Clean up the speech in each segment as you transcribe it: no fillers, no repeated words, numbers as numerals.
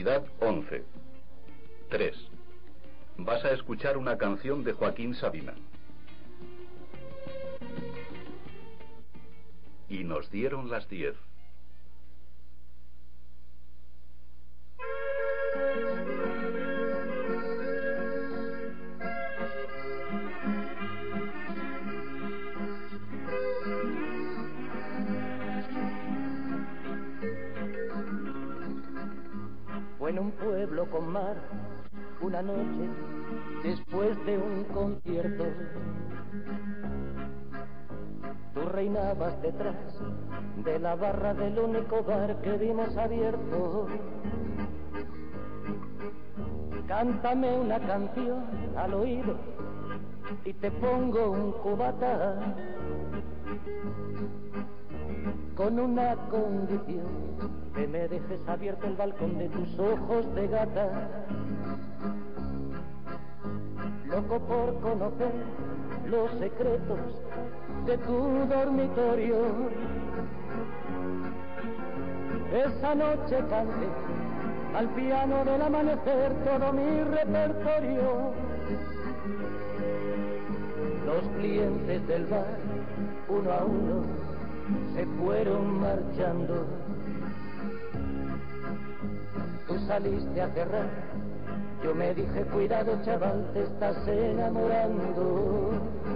Unidad 11. 3. Vas a escuchar una canción de Joaquín Sabina. Y nos dieron las 10. Fue en un pueblo con mar, una noche, después de un concierto. Tú reinabas detrás de la barra del único bar que vimos abierto. Cántame una canción al oído y te pongo un cubata, con una condición: que me dejes abierto el balcón de tus ojos de gata. Loco por conocer los secretos de tu dormitorio. Esa noche canté al piano del amanecer todo mi repertorio. Los clientes del bar, uno a uno, se fueron marchando. Tú saliste a cerrar, yo me dije: cuidado chaval, te estás enamorando.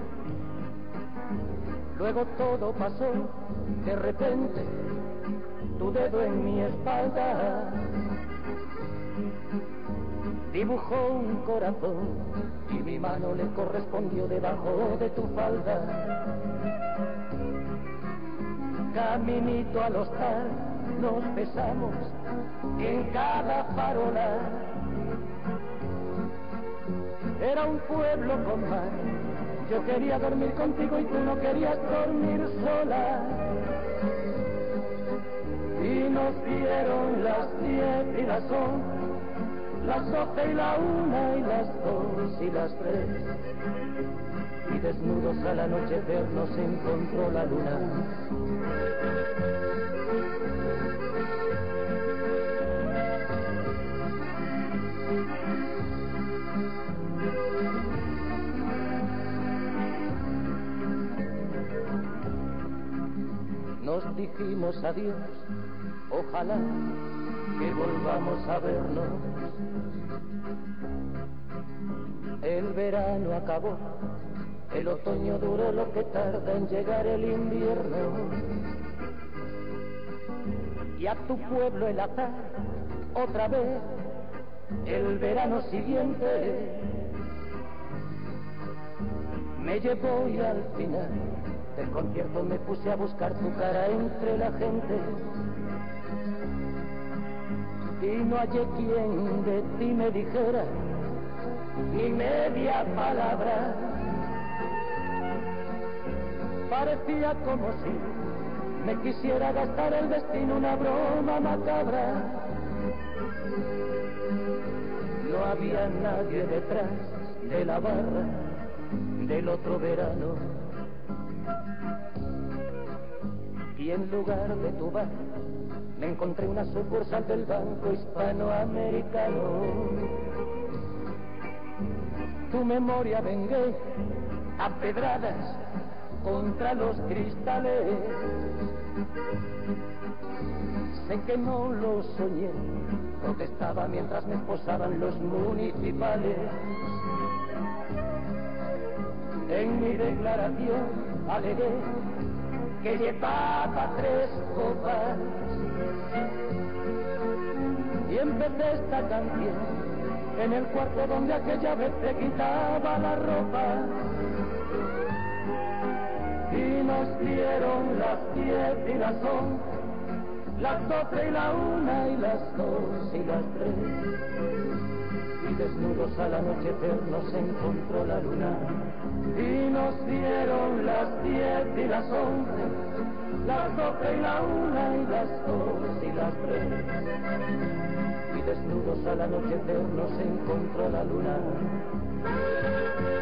Luego todo pasó, de repente, tu dedo en mi espalda dibujó un corazón y mi mano le correspondió debajo de tu falda. Caminito al hostal nos besamos en cada farola. Era un pueblo con mar, yo quería dormir contigo y tú no querías dormir sola. Y nos dieron las 10 y las 11, las 12 y la 1 y las 2 y las 3. Y desnudos al anochecer nos encontró la luna. Nos dijimos adiós, ojalá que volvamos a vernos. El verano acabó, el otoño duró lo que tarda en llegar el invierno. Y a tu pueblo el azar, otra vez, el verano siguiente, me llevó y al final del concierto me puse a buscar tu cara entre la gente. Y no hallé quien de ti me dijera ni media palabra. Parecía como si me quisiera gastar el destino, una broma macabra. No había nadie detrás de la barra del otro verano. Y en lugar de tu bar me encontré una sucursal del Banco Hispanoamericano. Tu memoria vengué a pedradas contra los cristales. Sé que no lo soñé, protestaba mientras me esposaban los municipales. En mi declaración alegué que llevaba 3 copas y empecé esta canción en el cuarto donde aquella vez te quitaba la ropa. Y nos dieron las 10 y las 11, las 12 y la 1 y las 2 y las 3. Y desnudos al anochecer nos encontró la luna. Y nos dieron las 10 y las 11, las 12 y la 1 y las 2 y las 3. Y desnudos al anochecer nos encontró la luna.